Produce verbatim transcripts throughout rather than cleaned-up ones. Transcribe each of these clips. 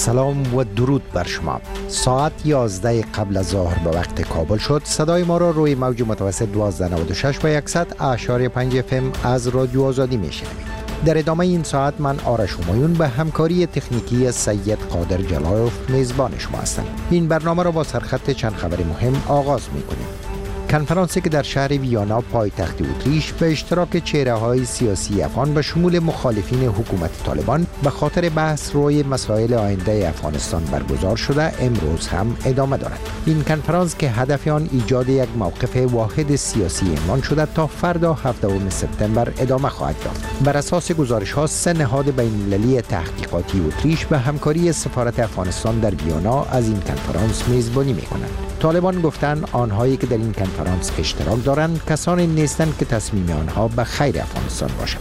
سلام و درود بر شما. ساعت یازده قبل از ظهر به وقت کابل شد. صدای ما را روی موج متوسط دوازده نود و شش و صد اشاری پنج اف ام از رادیو آزادی میشنوید. در ادامه این ساعت من آرش همایون به همکاری تکنیکی سید قادر جلالوف میزبان شما هستم. این برنامه را با سرخط چند خبر مهم آغاز میکنیم. کنفرانسی که در شهر ویانا پایتخت اتریش به اشتراک چهره‌های سیاسی افغان به شمول مخالفین حکومت طالبان به خاطر بحث روی مسائل آینده افغانستان برگزار شده امروز هم ادامه دارد. این کنفرانس که هدف آن ایجاد یک موقف واحد سیاسی عنوان شده تا فردا هفتم سپتامبر ادامه خواهد یافت. بر اساس گزارش‌ها سه نهاد بین‌المللی تحقیقاتی اتریش به همکاری سفارت افغانستان در ویانا از این کنفرانس میزبانی می‌کنند. طالبان گفتند آنهایی که در این کنفرانس اشتراک دارند کسانی نیستند که تصمیم آنها به خیر افغانستان باشد.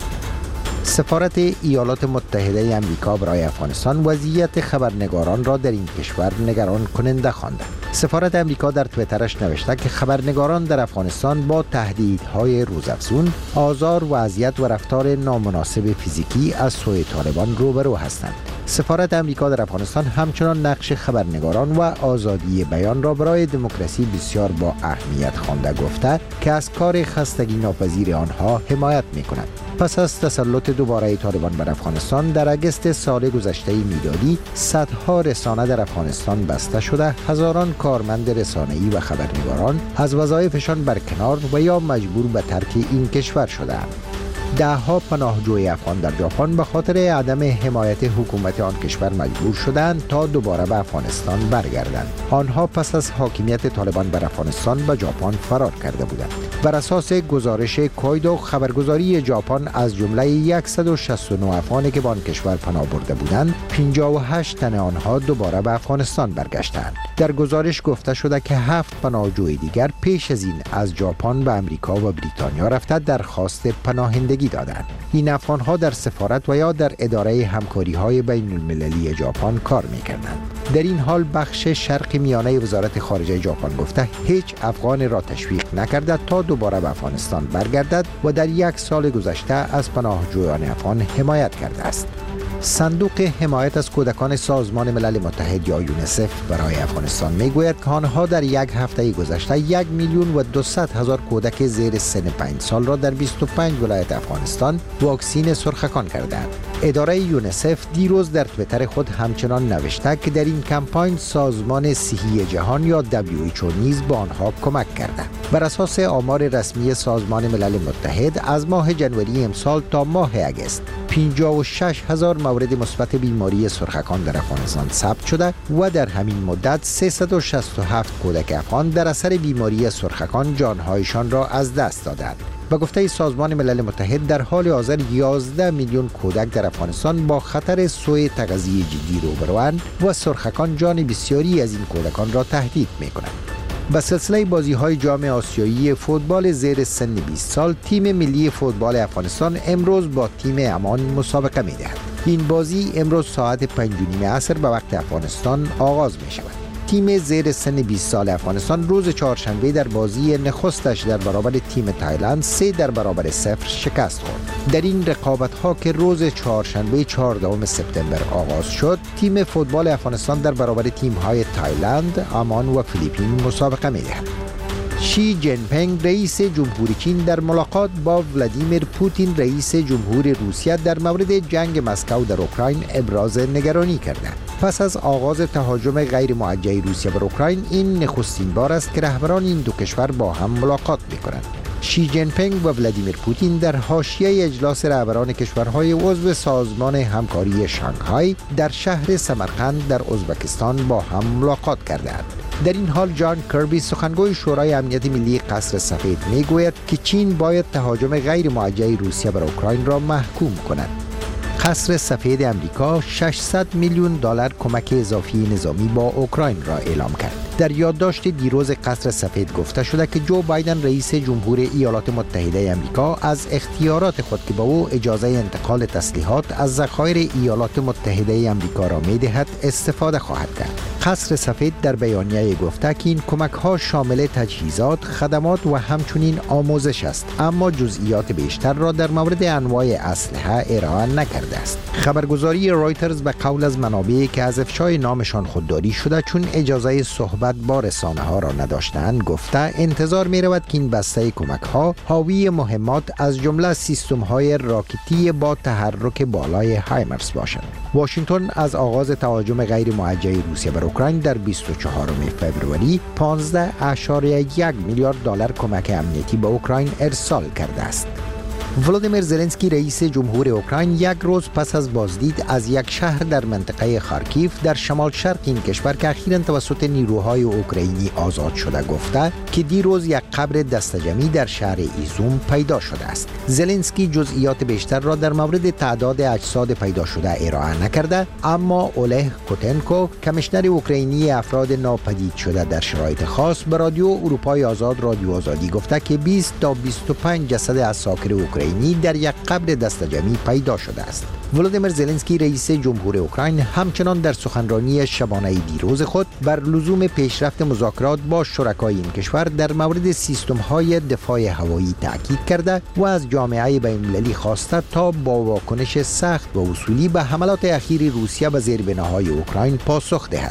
سفارت ایالات متحده آمریکا برای افغانستان وضعیت خبرنگاران را در این کشور نگران کننده خوانده. سفارت آمریکا در توییترش نوشته که خبرنگاران در افغانستان با تهدیدهای روزافزون، آزار و اذیت و رفتار نامناسب فیزیکی از سوی طالبان روبرو هستند. سفارت آمریکا در افغانستان همچنان نقش خبرنگاران و آزادی بیان را برای دموکراسی بسیار با اهمیت خوانده گفته که از کار خستگی ناپذیر آنها حمایت می‌کند. پس از تسلط دوباره طالبان بر افغانستان در اگست سال گذشته میلادی صدها رسانه در افغانستان بسته شده، هزاران کارمند رسانه‌ای و خبرنگاران از وظایفشان برکنار و یا مجبور به ترک این کشور شده‌اند. ده ها پناهجوی افغان در ژاپن به خاطر عدم حمایت حکومت آن کشور مجبور شدند تا دوباره به افغانستان برگردند. آنها پس از حاکمیت طالبان بر افغانستان به ژاپن فرار کرده بودند. بر اساس گزارش کویدو خبرگزاری ژاپن از جمله صد و شصت و نه افغانی که به آن کشور پناه برده بودند، پنجاه و هشت تن آنها دوباره به افغانستان برگشتند. در گزارش گفته شده که هفت پناهجوی دیگر پیش از این از ژاپن به آمریکا و بریتانیا رفته درخواست پناهندگی دادند. این افغان‌ها در سفارت و یا در اداره همکاری‌های بین‌المللی ژاپن کار می‌کردند. در این حال بخش شرق میانه وزارت خارجه ژاپن گفته هیچ افغان را تشویق نکرده تا دوباره به افغانستان برگردد و در یک سال گذشته از پناهجویان افغان حمایت کرده است. صندوق حمایت از کودکان سازمان ملل متحد یا یونیسف برای افغانستان میگوید که آنها در یک هفته گذشته یک میلیون و دویست هزار کودک زیر سن پنج سال را در بیست و پنج ولایت افغانستان واکسین سرخکان کردند. اداره یونیسف دیروز در توییتر خود همچنان نوشته که در این کمپاین سازمان صحی جهان یا دبلیو اچ او نیز به آنها کمک کرده. بر اساس آمار رسمی سازمان ملل متحد از ماه جنوری امسال تا ماه اگست پنجاه و شش هزار مورد مثبت بیماری سرخکان در افغانستان ثبت شده و در همین مدت سیصد و شصت و هفت کودک افغان در اثر بیماری سرخکان جانهایشان را از دست دادند. به گفته سازمان ملل متحد در حال حاضر یازده میلیون کودک در افغانستان با خطر سوء تغذیه جدی روبروند و سرخکان جان بسیاری از این کودکان را تهدید می‌کنند. به سلسله بازی‌های جام آسیایی فوتبال زیر سن بیست سال، تیم ملی فوتبال افغانستان امروز با تیم عمان مسابقه می‌دهد. این بازی امروز ساعت پنج و نیم عصر به وقت افغانستان آغاز می‌شود. تیم زیر سن بیست سال افغانستان روز چهارشنبه در بازی نخستش در برابر تیم تایلند سه در برابر صفر شکست خورد. در این رقابت‌ها که روز چهارشنبه چهاردهم سپتامبر آغاز شد، تیم فوتبال افغانستان در برابر تیم‌های تایلند، عمان و فیلیپین مسابقه می‌دهد. شی جین پینگ رئیس جمهوری چین در ملاقات با ولادیمیر پوتین رئیس جمهور روسیه در مورد جنگ مسکو در اوکراین ابراز نگرانی کرده. پس از آغاز تهاجم غیر موجه روسیه بر اوکراین این نخستین بار است که رهبران این دو کشور با هم ملاقات می‌کنند. شی جین پینگ و ولادیمیر پوتین در حاشیه اجلاس رهبران کشورهای عضو سازمان همکاری شانگهای در شهر سمرقند در ازبکستان با هم ملاقات کردند. در این حال جان کربی سخنگوی شورای امنیت ملی قصر سفید میگوید که چین باید تهاجم غیر موجه روسیه بر اوکراین را محکوم کند. قصر سفید امریکا ششصد میلیون دلار کمک اضافی نظامی با اوکراین را اعلام کرد. در یادداشت دیروز قصر سفید گفته شده که جو بایدن رئیس جمهور ایالات متحده آمریکا از اختیارات خود که به او اجازه انتقال تسلیحات از ذخایر ایالات متحده آمریکا را می‌دهد استفاده خواهد کرد. قصر سفید در بیانیه گفته که این کمک‌ها شامل تجهیزات، خدمات و همچنین آموزش است، اما جزئیات بیشتر را در مورد انواع اسلحه ارائه نکرده است. خبرگزاری رایترز به قول از منابعی که از افشای نامشان خودداری شده چون اجازه صحبت با رسانه ها را نداشتند گفته انتظار می رود که این بسته کمک ها حاوی مهمات از جمله سیستم های راکتی با تحرک بالای هایمرس باشد. واشنگتن از آغاز تهاجم غیر موجه روسیه بر اوکراین در بیست و چهارم فوریه پانزده اشاره یک میلیارد دلار کمک امنیتی به اوکراین ارسال کرده است. ولادیمیر زلنسکی رئیس جمهور اوکراین یک روز پس از بازدید از یک شهر در منطقه خارکیف در شمال شرق این کشور که اخیراً توسط نیروهای اوکراینی آزاد شده گفته که دیروز یک قبر دستجمعی در شهر ایزوم پیدا شده است. زلنسکی جزئیات بیشتر را در مورد تعداد اجساد پیدا شده ارائه نکرده، اما اوله کوتنکو کمیشنر اوکراینی افراد ناپدید شده در شرایط خاص به رادیو اروپای آزاد رادیو آزادی گفته که بیست تا بیست و پنج جسد عساکر اوکراینی در یک قبر دستجمعی پیدا شده است. ولادیمیر زلنسکی رئیس جمهور اوکراین همچنان در سخنرانی شبانه دیروز خود بر لزوم پیشرفت مذاکرات با شرکای این کشور در مورد سیستم‌های دفاع هوایی تاکید کرده و از جامعه بین‌المللی خواسته تا با واکنش سخت و اصولی به حملات اخیر روسیه به زیربناهای اوکراین پاسخ دهد.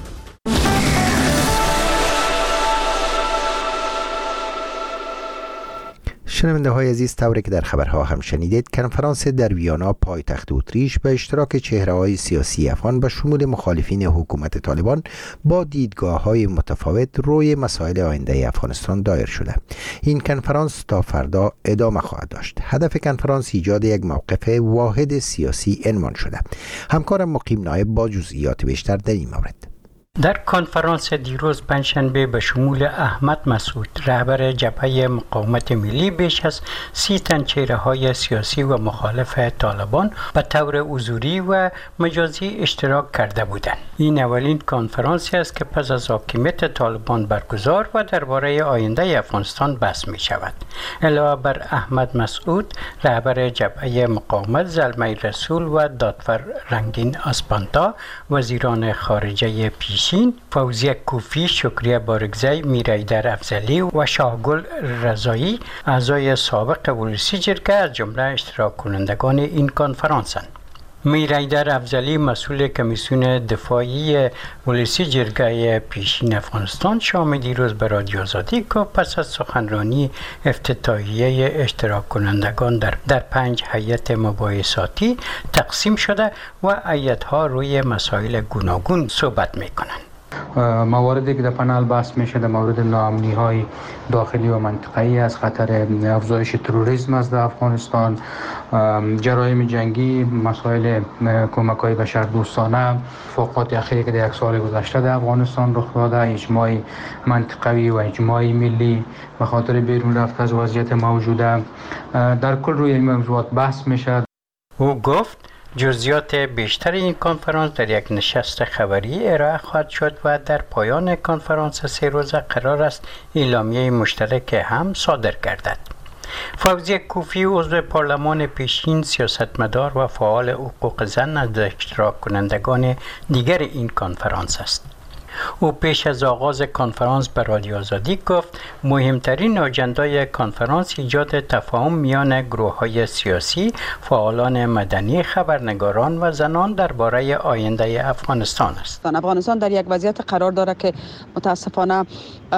شنونده های عزیز، طوری که در خبرها هم شنیدید، کنفرانس در ویانا پایتخت اتریش به اشتراک چهره های سیاسی افغان به شمول مخالفین حکومت طالبان با دیدگاه های متفاوت روی مسائل آینده افغانستان دایر شده. این کنفرانس تا فردا ادامه خواهد داشت. هدف کنفرانس ایجاد یک موقف واحد سیاسی عنوان شده. همکارم مقیم نایب با جزئیات بیشتر در این مورد. در کنفرانس دیروز پنجشنبه به شمول احمد مسعود رهبر جبهه مقاومت ملی بیش از سی تن چهره‌های سیاسی و مخالف طالبان به طور حضوری و مجازی اشتراک کرده بودند. این اولین کنفرانسی است که پس از حاکمیت طالبان برگزار و درباره آینده افغانستان بحث می شود. علاوه بر احمد مسعود رهبر جبهه مقاومت، زلمه رسول و دادفر رنگین اسپانتا وزیران خارجه پیش فوزیه کوفی، شکریه بارگزی، میرایدر افضلی و شاهگل رضایی اعضای سابق ولسی جرگه از جمله اشتراک کنندگان این کنفرانسند. میرایدر افضلی مسئول کمیسیون دفاعی ولسی جرگه پیشین افغانستان شام دیروز به رادیو آزادی که پس از سخنرانی افتتاحیه اشتراک کنندگان در در پنج هیئت مباحثاتی تقسیم شده و هیئت‌ها روی مسائل گوناگون صحبت می‌کنند. مواردی که در پنل بحث میشه در مورد ناامنی های داخلی و منطقه‌ای از خطر افزایش تروریسم از افغانستان، جرایم جنگی، مسائل کمک های بشردوستانه، فوقات اخیری که در یک سال گذشته در افغانستان رخ داده، اجماع منطقوی و اجماع ملی به خاطر بیرون رفت از وضعیت موجوده، در کل روی این موضوعات بحث میشه. او گفت جزئیات بیشتر این کنفرانس در یک نشست خبری ارائه خواهد شد و در پایان کنفرانس سه روزه قرار است اعلامیه مشترک هم صادر گردد. فوزیه کوفی عضو پارلمان پیشین، سیاستمدار و فعال حقوق زن از اشتراک کنندگان دیگر این کنفرانس است. او پیش از آغاز کنفرانس به رادیو آزادی گفت مهمترین آجندای کنفرانس ایجاد تفاهم میان گروه‌های سیاسی، فعالان مدنی، خبرنگاران و زنان درباره آینده افغانستان است. افغانستان در یک وضعیت قرار داره که متاسفانه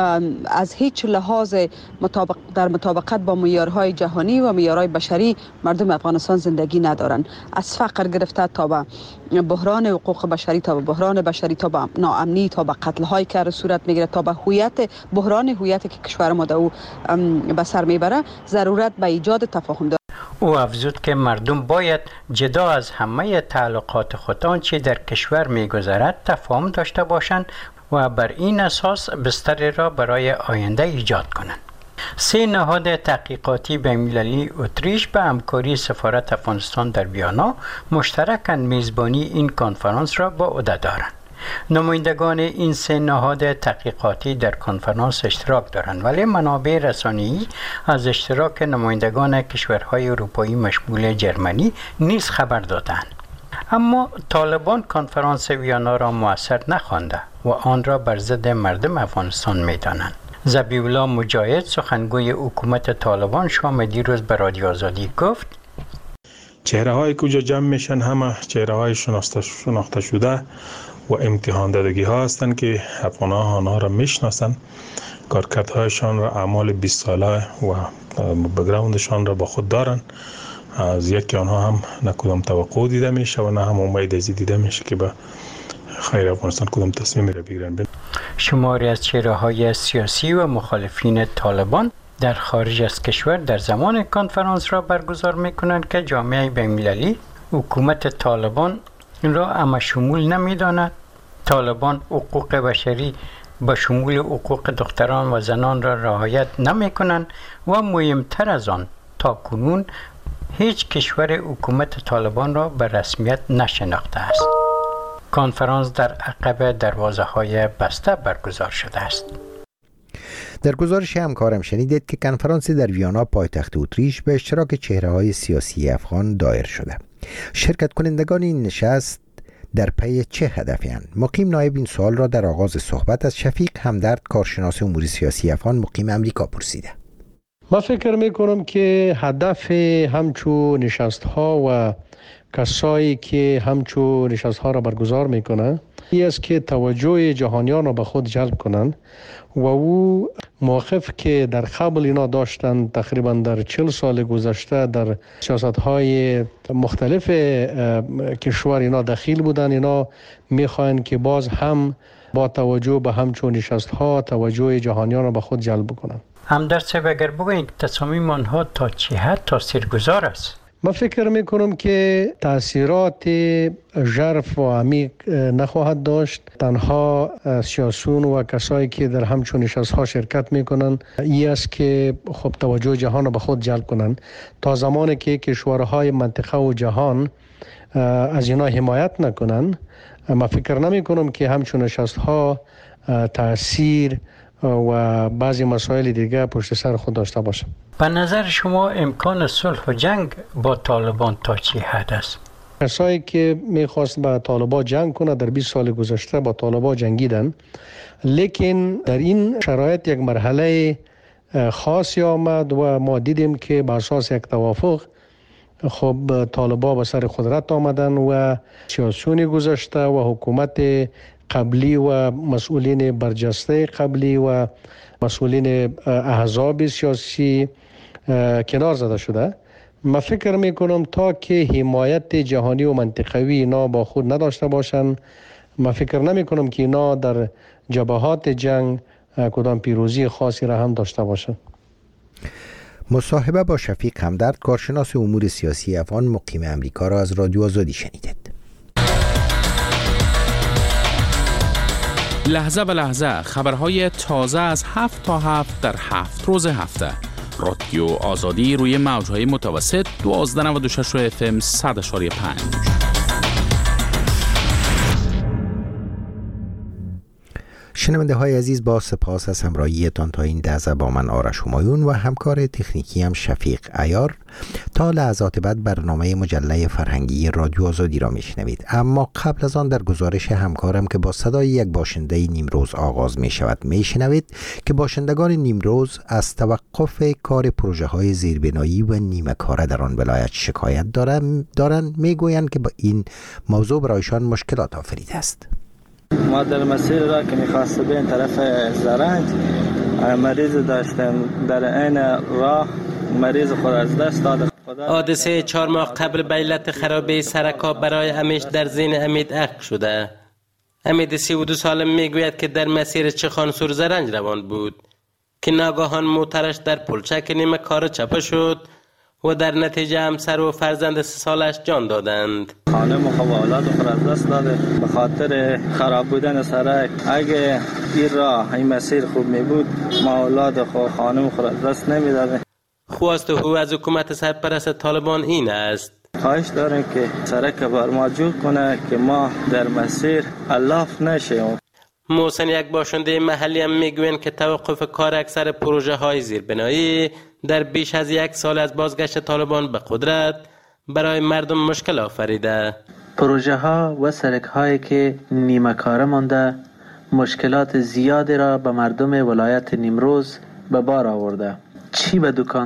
از هیچ لحاظ مطابق در مطابقت با معیارهای جهانی و معیارهای بشری مردم افغانستان زندگی ندارند. از فقر گرفته تا به بحران حقوق بشری، تا به بحران بشری، تا به ناامنی، تا به قتل های که صورت میگیره، تا به هویت بحران هویتی که کشور ما در او به سر میبره، ضرورت به ایجاد تفاهم داره. او افزود که مردم باید جدا از همه تعلقات خود آنچه در کشور میگذرد تفاهم داشته باشند و بر این اساس بستری را برای آینده ایجاد کنند. سه نهاد تحقیقاتی بین‌المللی اتریش به همکاری سفارت افغانستان در ویانا مشترکاً میزبانی این کنفرانس را به عهده دارند. نمایندگان این سه نهاد تحقیقاتی در کنفرانس اشتراک دارند، ولی منابع رسانه‌ای از اشتراک نمایندگان کشورهای اروپایی مشمول جرمنی نیز خبر دادند. اما طالبان کنفرانس ویانا را مؤثر نخوانده و آن را بر ضد مردم افغانستان می‌دانند. ذبیح الله مجاهد سخنگوی حکومت طالبان شام دیروز به رادیو آزادی گفت چهره های کجا جمع میشن همه چهره های شناخته شناخته شده و امتحان دادگی ها هستند که افغان ها آنها را میشناسند، کارکردهایشان را اعمال بیست ساله و بگراوندشان را با خود دارند. از یکی آنها هم نه کدام توقع دیده میشه و نه هم امید ازی دیده میشه که به خیر افغانستان کدام تصمیمی را بگیرن. شماری از چهره های سیاسی و مخالفین طالبان در خارج از کشور در زمان کنفرانس را برگزار میکنند که جامعه بین‌المللی حکومت طالبان را اما شمول نمیداند. طالبان حقوق بشری به شمول حقوق دختران و زنان را رعایت نمیکنند و مهمتر از آن تا کنون هیچ کشور حکومت طالبان را به رسمیت نشناخته است. کنفرانس در عقب دروازه‌های بسته برگزار شده است. در گزارش همکارم شنیدید که کنفرانس در ویانا پایتخت اتریش به اشتراک چهره‌های سیاسی افغان دایر شده. شرکت کنندگان این نشست در پی چه هدفی اند؟ مقیم نایب این سوال را در آغاز صحبت از شفیق همدرد کارشناس امور سیاسی افغان مقیم امریکا پرسیده. من فکر میکنم که هدف همچو نشست ها و کسایی که همچو نشست ها را برگزار میکنن این است که توجه جهانیان را به خود جلب کنند و او موقف که در قبل اینا داشتن تقریبا در چهل سال گذشته در سیاست های مختلف کشور اینا دخیل بودن، اینا میخواین که باز هم با توجه به همچون نشست ها توجه جهانیان را به خود جلب کنند. همدرد صاحب اگر بگویید تصامیم آنها تا چه حد تاثیرگذار است؟ من فکر میکنم که تاثیرات ژرف و عمیق نخواهد داشت. تنها سیاسیون و کسایی که در همچون نشست‌ها شرکت میکنن این است که خب توجه جهان را به خود جلب کنند تا زمانی که کشورهای منطقه و جهان از اینا حمایت نکنن. من فکر نمی کنم که همچون نشست‌ها تاثیر و بعضی مسائل دیگه پشت سر خود داشته باشه. به نظر شما امکان صلح و جنگ با طالبان تا چه حد است؟ کسایی که میخواست با طالبان جنگ کنه در بیست سال گذشته با طالبان جنگیدن، لیکن در این شرایط یک مرحله خاصی آمد و ما دیدیم که بر اساس یک توافق خب طالبان به سر قدرت آمدن و سیاسیون گذشته و حکومت قبلی و مسئولین برجسته قبلی و مسئولین احزاب سیاسی کنار زده شده. من فکر میکنم تا که حمایت جهانی و منطقوی اینا با خود نداشته باشن، من فکر نمیکنم که اینا در جبهات جنگ کدام پیروزی خاصی را هم داشته باشن. مصاحبه با شفیق همدرد کارشناس امور سیاسی افغان مقیم امریکا را از رادیو آزادی شنیدید. لحظه به لحظه خبرهای تازه از هفت تا هفت در هفت روز هفته. رادیو آزادی روی موجهای متوسط دوازده نود و شش اف ام صد اشاری پنج. شنونده های عزیز، با سپاس از همراهیتان تا این لحظه با من آرش همایون و همکار تکنیکی هم شفیق عیار. تا لحظات بعد برنامه مجله فرهنگی رادیو آزادی را میشنوید، اما قبل از آن در گزارش همکارم که با صدای یک باشنده نیمروز آغاز می شود میشنوید که باشندگان نیمروز از توقف کار پروژه های زیربنایی و نیمه کاره در آن ولایت شکایت دارند دارن میگویند که با این موضوع برایشان مشکلات آفریده است. ما در مسیر را که میخواست به این طرف زرنج مریض داشتیم، در این راه مریض خود از دست داد. حادثه چهار ماه قبل به علت خرابی سرکا برای امیش در ذهن امید عقد شده. امید سی و دو ساله میگوید که در مسیر چخان سور زرنج روان بود که ناگهان موترش در پلچک نیمه کار چپه شد و در نتیجه همسر و فرزند سه سالش جان دادند. خانم و اولاد خود از دست داده به خاطر خراب بودن سرک. اگه این راه این مسیر خوب می بود ما اولاد خود خانم خود از دست نمی داده. خواست او از حکومت سرپرست طالبان این است: خواهش داریم که سرک بر ما جور کنه که ما در مسیر الاف نشیم. محسن یک باشنده محلی هم میگوین که توقف کار اکثر پروژه های زیربنایی در بیش از یک سال از بازگشت طالبان به قدرت برای مردم مشکل آفریده. پروژه ها و سرک هایی که نیمه کاره مانده مشکلات زیادی را به مردم ولایت نیمروز به بار آورده. چی به دکان